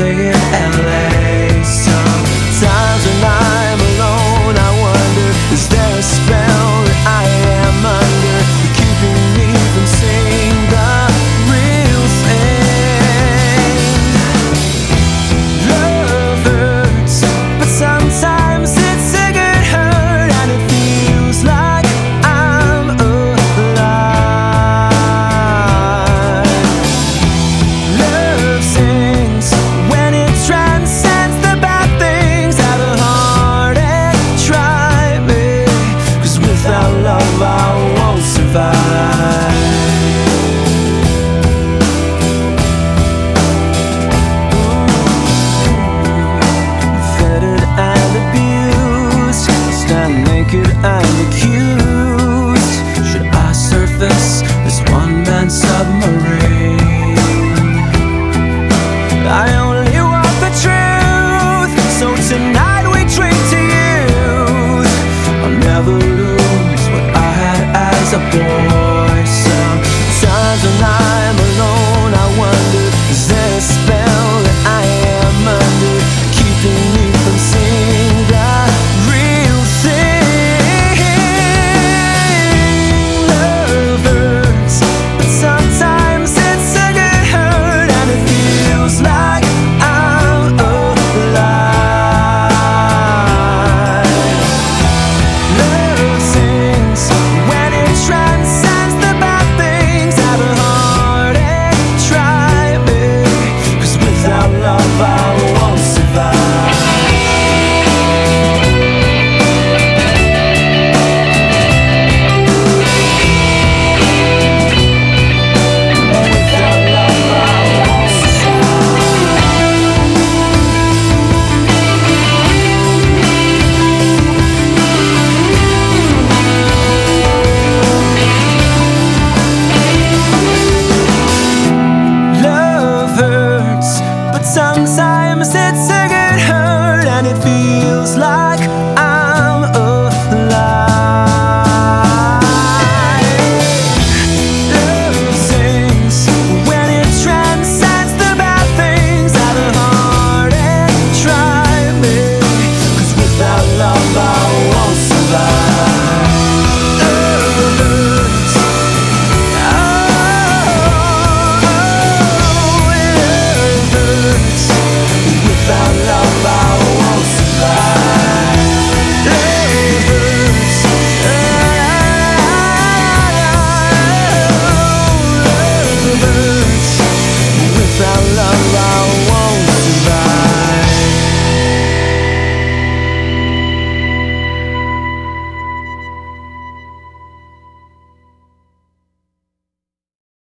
stay in LA. Sometimes when I'm alone, I wonder, is there a spell that I am under, keeping me from seeing the real thing? Love hurts, but sometimes it's a good hurt, and it feels like I'm alive. Love sings when it transcends the bad things. Have a heart and try me, 'cause without love I won't survive. Fettered and abused, stand naked and accused. Should I surface this one-man submarine? I only want the truth, so tonight we drink to youth. I'll never lose what I had as a boy. Sometimes when I'm alone, I wonder, is there a spell that I am under, keeping me from seeing the real thing? Love hurts, but sometimes it's a good hurt, and it feels like I'm alive. Love sings when it transcends the bad things. Have a heart and try me, 'cause without love I won't survive. Without love I won't survive. Love hurts, but sometimes it's a good hurt, and it feels